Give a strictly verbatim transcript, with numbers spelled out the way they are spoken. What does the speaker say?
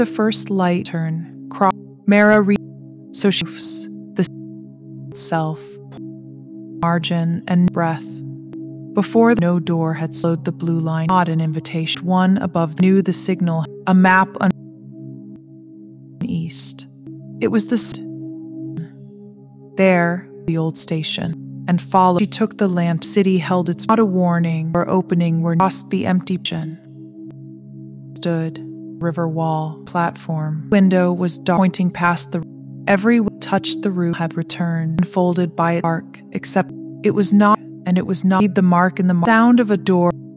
The first light turn, cross, Mara re- so she moves the self, margin, and breath. Before the no door had slowed the blue line, not an invitation. One above knew the signal, a map on east. It was the st- there, the old station, and followed. She took the lamp. City held its not a warning or opening where crossed the empty kitchen. Stood, river wall, platform. Window was dark, pointing past the. Every touched the roof had returned, unfolded by its arc, except it was not, and it was not the mark in the mark. Sound of a door.